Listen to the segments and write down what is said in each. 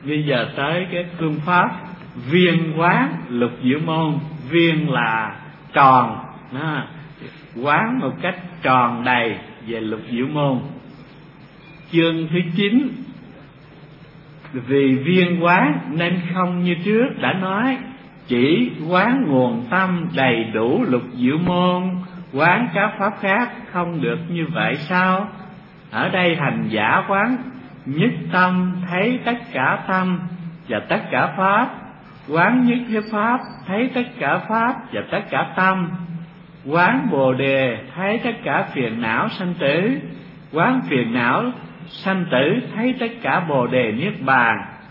Bây giờ tới cái phương pháp viên quán lục diệu môn. Viên là tròn, quán một cách tròn đầy về lục diệu môn. Chương thứ 9. Vì viên quán nên không như trước đã nói chỉ quán nguồn tâm đầy đủ lục diệu môn, quán các pháp khác không được như vậy sao? Ở đây hành giả quán nhất tâm thấy tất cả tâm và tất cả pháp, quán nhất cái pháp thấy tất cả pháp và tất cả tâm, quán Bồ Đề thấy tất cả phiền não sanh tử, quán phiền não sanh tử thấy tất cả Bồ Đề niết bàn,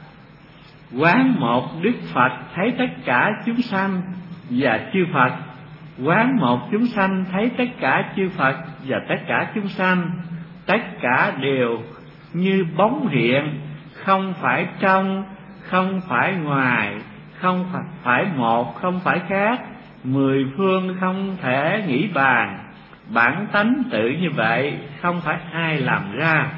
quán một Đức Phật thấy tất cả chúng sanh và chư Phật, quán một chúng sanh thấy tất cả chư Phật và tất cả chúng sanh, tất cả đều như bóng hiện, không phải trong, không phải ngoài, không phải một, không phải khác, mười phương không thể nghĩ bàn, bản tánh tự như vậy, không phải ai làm ra.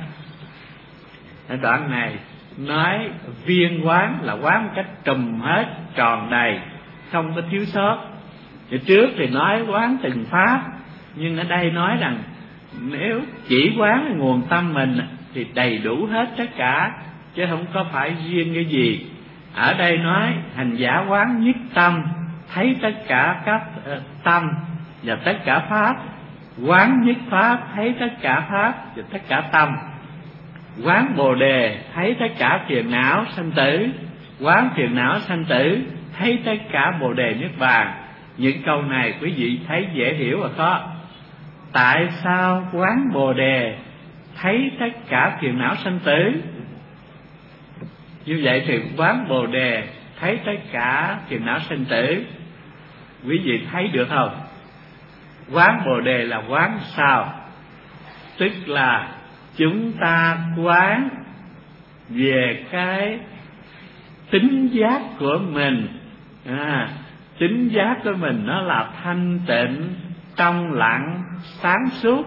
Đoạn này nói viên quán là quán một cách trùm hết, tròn đầy, không có thiếu sót. Thì trước thì nói quán từng pháp, nhưng ở đây nói rằng nếu chỉ quán nguồn tâm mình thì đầy đủ hết tất cả, chứ không có phải riêng cái gì. Ở đây nói hành giả quán nhất tâm thấy tất cả các tâm và tất cả pháp, quán nhất pháp thấy tất cả pháp và tất cả tâm, quán Bồ Đề thấy tất cả phiền não sanh tử, quán phiền não sanh tử thấy tất cả Bồ Đề niết bàn. Những câu này quý vị thấy dễ hiểu rồi có. Tại sao quán Bồ Đề thấy tất cả phiền não sanh tử? Như vậy thì quán Bồ Đề thấy tất cả phiền não sanh tử, quý vị thấy được không? Quán Bồ Đề là quán sao? Tức là chúng ta quán về cái tính giác của mình. Tính giác của mình nó là thanh tịnh, trong lặng, sáng suốt.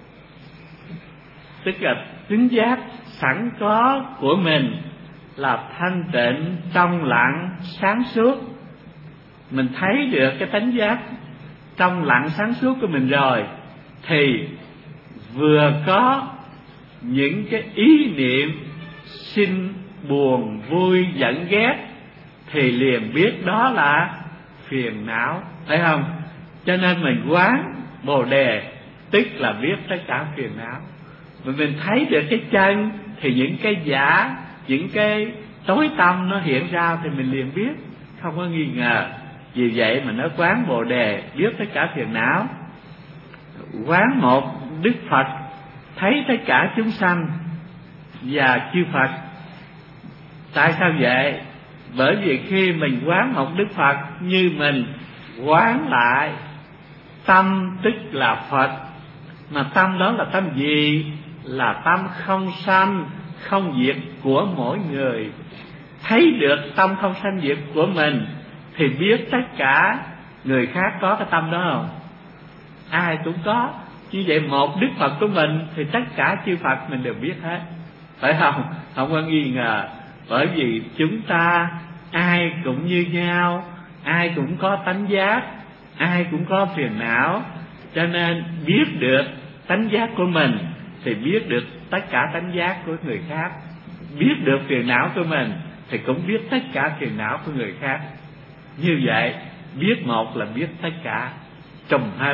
Tức là tính giác sẵn có của mình là thanh tịnh, trong lặng, sáng suốt. Mình thấy được cái tánh giác trong lặng sáng suốt của mình rồi, thì vừa có những cái ý niệm sinh, buồn, vui, giận, ghét thì liền biết đó là phiền não, phải không? Cho nên mình quán Bồ Đề tức là biết tất cả phiền não. Mình thấy được cái chân thì những cái giả, những cái tối tâm nó hiện ra thì mình liền biết, không có nghi ngờ. Vì vậy mà nó quán Bồ Đề biết tất cả phiền não. Quán một Đức Phật thấy tất cả chúng sanh và chư Phật. Tại sao vậy? Bởi vì khi mình quán một Đức Phật, như mình quán lại tâm tức là Phật. Mà tâm đó là tâm gì? Là tâm không sanh không diệt của mỗi người. Thấy được tâm không sanh diệt của mình thì biết tất cả người khác có cái tâm đó không? Ai cũng có. Như vậy một Đức Phật của mình thì tất cả chư Phật mình đều biết hết, phải không? Không có nghi ngờ. Bởi vì chúng ta ai cũng như nhau, ai cũng có tánh giác, ai cũng có phiền não, cho nên biết được tánh giác của mình thì biết được tất cả tánh giác của người khác. Biết được phiền não của mình thì cũng biết tất cả phiền não của người khác. Như vậy biết một là biết tất cả, trùng hết.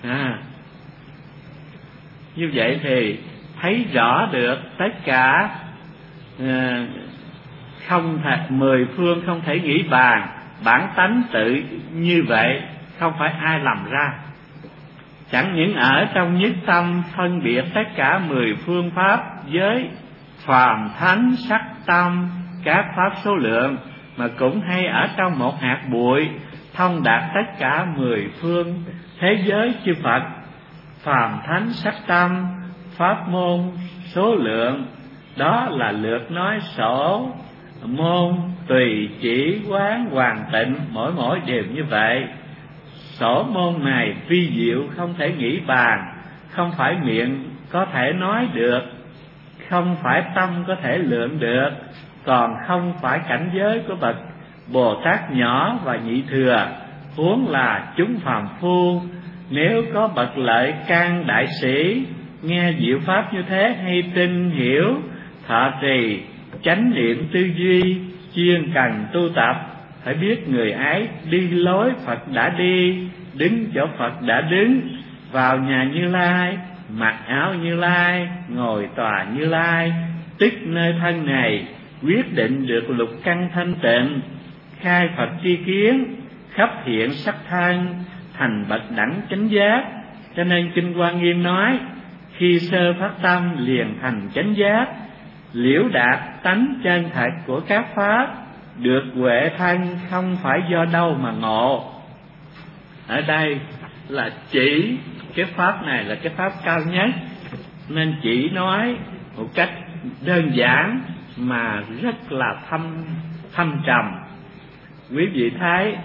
Như vậy thì thấy rõ được tất cả, không thể, mười phương không thể nghĩ bàn, bản tánh tự như vậy, không phải ai làm ra. Chẳng những ở trong nhất tâm phân biệt tất cả mười phương pháp với phàm thánh sắc tâm các pháp số lượng, mà cũng hay ở trong một hạt bụi thông đạt tất cả mười phương thế giới chư Phật. Phàm thánh sắc tâm pháp môn số lượng, đó là lượt nói sổ môn tùy chỉ quán hoàn tịnh, mỗi đều như vậy. Sổ môn này vi diệu không thể nghĩ bàn, không phải miệng có thể nói được, không phải tâm có thể lượng được, còn không phải cảnh giới của bậc Bồ Tát nhỏ và nhị thừa, huống là chúng phàm phu. Nếu có bậc lợi can đại sĩ nghe diệu pháp như thế, hay tin hiểu, thọ trì, chánh niệm tư duy, chuyên cần tu tập, phải biết người ấy đi lối Phật đã đi, đứng chỗ Phật đã đứng, vào nhà Như Lai, mặc áo Như Lai, ngồi tòa Như Lai, tức nơi thân này quyết định được lục căn thanh tịnh, khai Phật tri kiến, khắp hiện sắc thân, thành bậc đẳng chánh giác. Cho nên Kinh Hoa Nghiêm nói, khi sơ phát tâm liền thành chánh giác, liễu đạt tánh chân thật của các pháp, được huệ thân không phải do đâu mà ngộ. Ở đây là chỉ cái pháp này là cái pháp cao nhất, nên chỉ nói một cách đơn giản mà rất là thâm trầm. Quý vị thấy,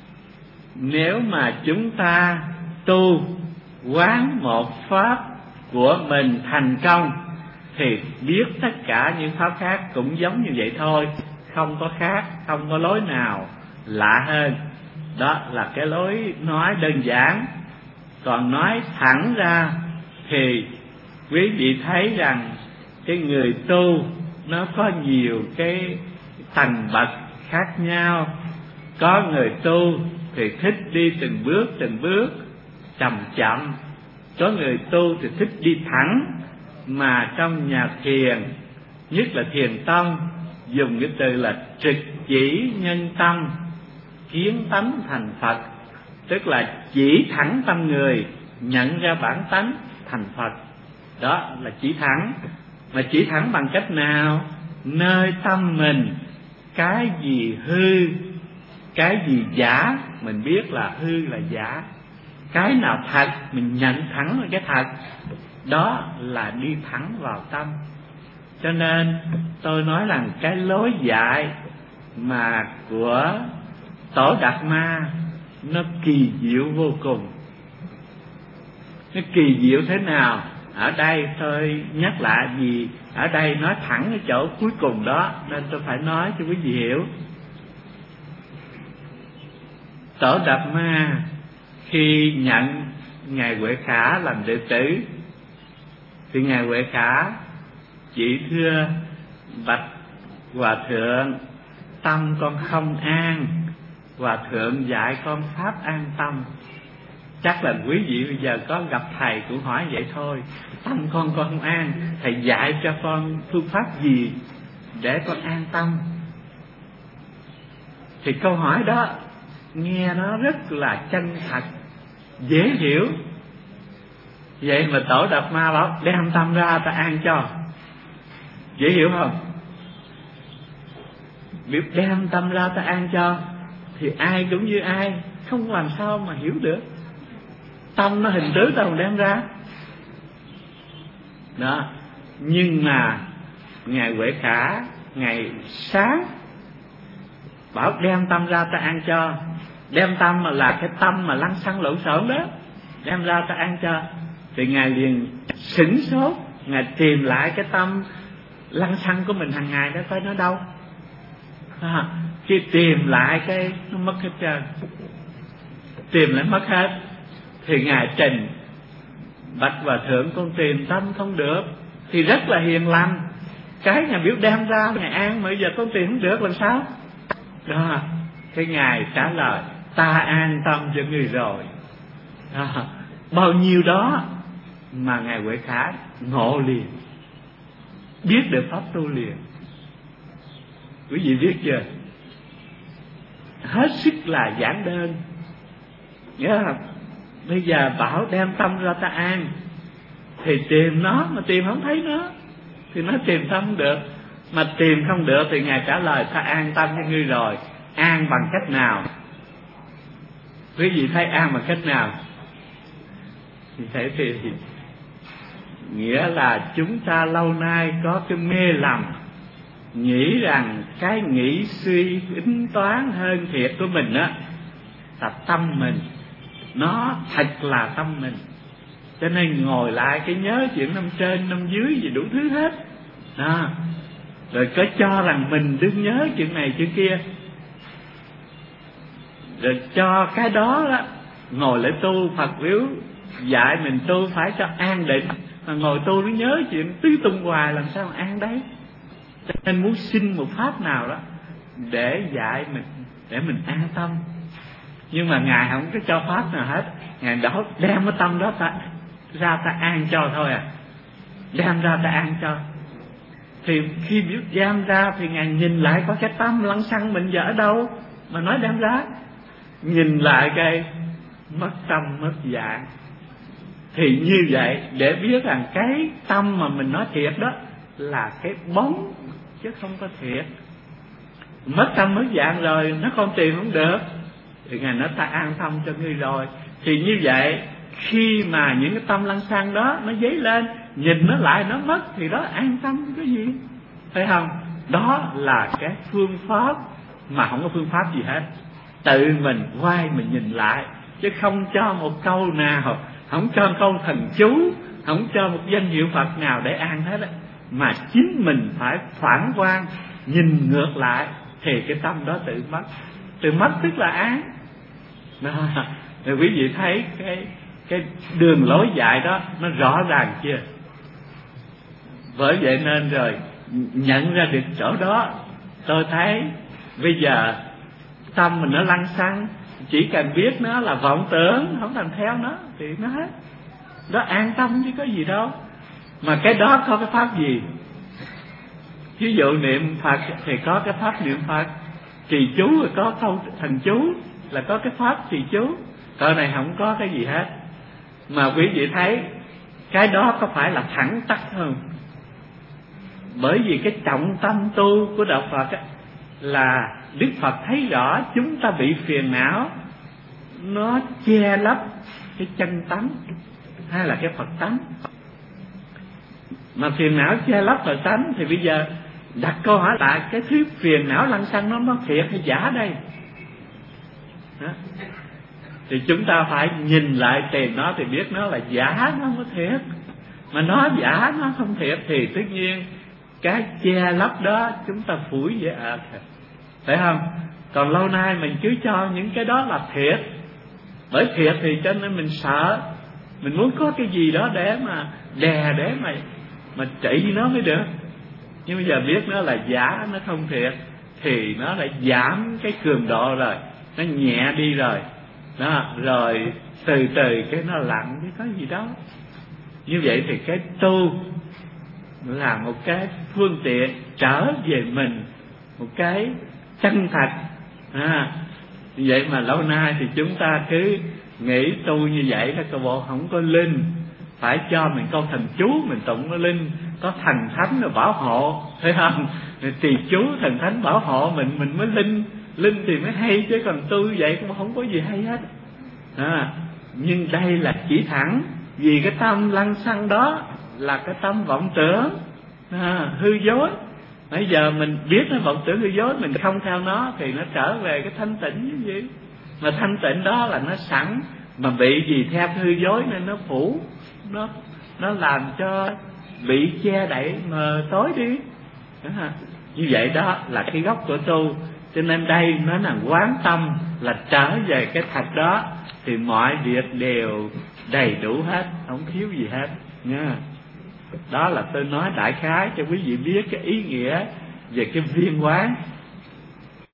nếu mà chúng ta tu quán một pháp của mình thành công, thì biết tất cả những pháp khác cũng giống như vậy thôi, không có khác, không có lối nào lạ hơn. Đó là cái lối nói đơn giản. Còn nói thẳng ra thì quý vị thấy rằng cái người tu nó có nhiều cái tầng bậc khác nhau. Có người tu thì thích đi từng bước chậm chậm, có người tu thì thích đi thẳng. Mà trong nhà thiền, nhất là thiền tông, dùng cái từ là trực chỉ nhân tâm, kiến tánh thành Phật, tức là chỉ thẳng tâm người, nhận ra bản tánh thành Phật. Đó là chỉ thẳng. Mà chỉ thẳng bằng cách nào? Nơi tâm mình cái gì hư, cái gì giả, mình biết là hư là giả. Cái nào thật mình nhận thẳng là cái thật. Đó là đi thẳng vào tâm. Cho nên tôi nói rằng cái lối dạy mà của Tổ Đạt Ma nó kỳ diệu vô cùng. Nó kỳ diệu thế nào? Ở đây tôi nhắc lại vì ở đây nói thẳng cái chỗ cuối cùng đó, nên tôi phải nói cho quý vị hiểu. Tổ Đạt Ma khi nhận Ngài Huệ Khả làm đệ tử thì Ngài Huệ Khả chỉ thưa: bạch Hòa Thượng, tâm con không an, Hòa Thượng dạy con pháp an tâm. Chắc là quý vị bây giờ có gặp thầy cũng hỏi vậy thôi. Tâm con không an, thầy dạy cho con phương pháp gì để con an tâm? Thì câu hỏi đó nghe nó rất là chân thật, dễ hiểu. Vậy mà Tổ Đạt Ma bảo đem tâm ra ta an cho. Dễ hiểu không? Việc đem tâm ra ta an cho thì ai cũng như ai, không làm sao mà hiểu được. Tâm nó hình tướng ta còn đem ra đó. Nhưng mà Ngài Huệ Khả, Ngài sáng bảo đem tâm ra ta an cho. Đem tâm mà là cái tâm mà lăng xăng lộn xộn đó, đem ra ta an cho. Thì Ngài liền sửng sốt, Ngài tìm lại cái tâm lăng xăng của mình hàng ngày đó, coi nó đâu. Khi tìm lại cái nó mất hết trơn, tìm lại mất hết. Thì Ngài trình: bạch Hòa Thượng, con tìm tâm không được. Thì rất là hiền lành, cái Ngài biểu đem ra Ngài an, mà bây giờ con tìm không được làm sao? Đó, cái Ngài trả lời: ta an tâm cho người rồi. Đó, bao nhiêu đó mà Ngài Huệ Khả ngộ liền, biết được pháp tu liền. Quý vị biết chưa? Hết sức là giản đơn. Nhớ không? Bây giờ bảo đem tâm ra ta an, thì tìm nó mà tìm không thấy nó, thì nó tìm tâm không được. Mà tìm không được thì Ngài trả lời: ta an tâm cho ngươi rồi. An bằng cách nào? Quý vị thấy an bằng cách nào? Thì thấy thì nghĩa là chúng ta lâu nay có cái mê lầm, nghĩ rằng cái nghĩ suy tính toán hơn thiệt của mình á là tâm mình, nó thật là tâm mình. Cho nên ngồi lại cái nhớ chuyện năm trên năm dưới gì đủ thứ hết đó. rồi có cho rằng mình đừng nhớ chuyện này chuyện kia, rồi cho cái đó đó ngồi lại tu. Phật biểu dạy mình tu phải cho an định, mà ngồi tu nó nhớ chuyện tứ tung hoài làm sao mà an đấy. Cho nên muốn xin một pháp nào đó để dạy mình, để mình an tâm. Nhưng mà Ngài không có cho pháp nào hết. Ngài đó đem cái tâm đó ra ta an cho thôi à. Đem ra ta an cho. Thì khi biết đem ra thì Ngài nhìn lại có cái tâm lăng xăng mình giờ ở đâu mà nói đem ra. Nhìn lại cái mất tâm mất dạng. Thì như vậy để biết rằng cái tâm mà mình nói thiệt đó là cái bóng chứ không có thiệt. Mất tâm mất dạng rồi nó không tìm không được, thì Ngài nói ta an tâm cho ngươi rồi. Thì như vậy khi mà những cái tâm lăng xăng đó nó dấy lên, nhìn nó lại nó mất, thì đó an tâm cái gì, thấy không? Đó là cái phương pháp mà không có phương pháp gì hết. Tự mình quay mình nhìn lại, chứ không cho một câu nào, không cho một câu thần chú, không cho một danh hiệu Phật nào để an hết á. Mà chính mình phải phản quan, nhìn ngược lại thì cái tâm đó tự mất. Tự mất tức là án đó. Rồi quý vị thấy cái đường lối dạy đó nó rõ ràng chưa? Bởi vậy nên rồi nhận ra được chỗ đó, tôi thấy bây giờ tâm mình nó lăng xăng, chỉ cần biết nó là vọng tưởng, không làm theo nó thì nó hết. Đó an tâm chứ có gì đâu. Mà cái đó có cái pháp gì? Ví dụ niệm Phật thì có cái pháp niệm Phật, trì chú rồi có câu thần chú là có cái pháp trì chú. Cỡ này không có cái gì hết. Mà quý vị thấy cái đó có phải là thẳng tắc không? Bởi vì cái trọng tâm tu của đạo Phật á, là Đức Phật thấy rõ chúng ta bị phiền não nó che lấp cái chân tánh hay là cái Phật tánh. Mà phiền não che lấp Phật tánh thì bây giờ đặt câu hỏi lại, cái thứ phiền não lăng xăng nó thiệt hay giả đây? Đó. Thì chúng ta phải nhìn lại tìm nó thì biết nó là giả, nó không có thiệt. Mà nó giả, nó không thiệt thì tất nhiên cái che lấp đó chúng ta phủi dễ ợt, phải không? Còn lâu nay mình cứ cho những cái đó là thiệt. Bởi thiệt thì cho nên mình sợ, mình muốn có cái gì đó để mà đè, để mà trị nó mới được. Nhưng bây giờ biết nó là giả, nó không thiệt thì nó lại giảm cái cường độ rồi, nó nhẹ đi rồi đó, rồi từ từ cái nó lặng chứ có gì đâu. Như vậy thì cái tu là một cái phương tiện trở về mình, một cái chân thật. Như vậy mà lâu nay thì chúng ta cứ nghĩ tu như vậy là cái bộ không có linh, phải cho mình câu thần chú mình tụng nó linh, có thần thánh rồi bảo hộ, thấy không? Thì chú thần thánh bảo hộ mình mới linh thì mới hay, chứ còn tu vậy cũng không có gì hay hết. Nhưng đây là chỉ thẳng vì cái tâm lăng xăng đó là cái tâm vọng tưởng hư dối. Bây giờ mình biết nó vọng tưởng hư dối, mình không theo nó thì nó trở về cái thanh tịnh như vậy. Mà thanh tịnh đó là nó sẵn, mà bị gì theo hư dối nên nó phủ, nó làm cho bị che đậy mờ tối đi. Như vậy đó là cái gốc của tu. Cho nên đây nó là quán tâm, là trở về cái thật đó thì mọi việc đều đầy đủ hết, không thiếu gì hết nha. Đó là tôi nói đại khái cho quý vị biết cái ý nghĩa về cái viên quán.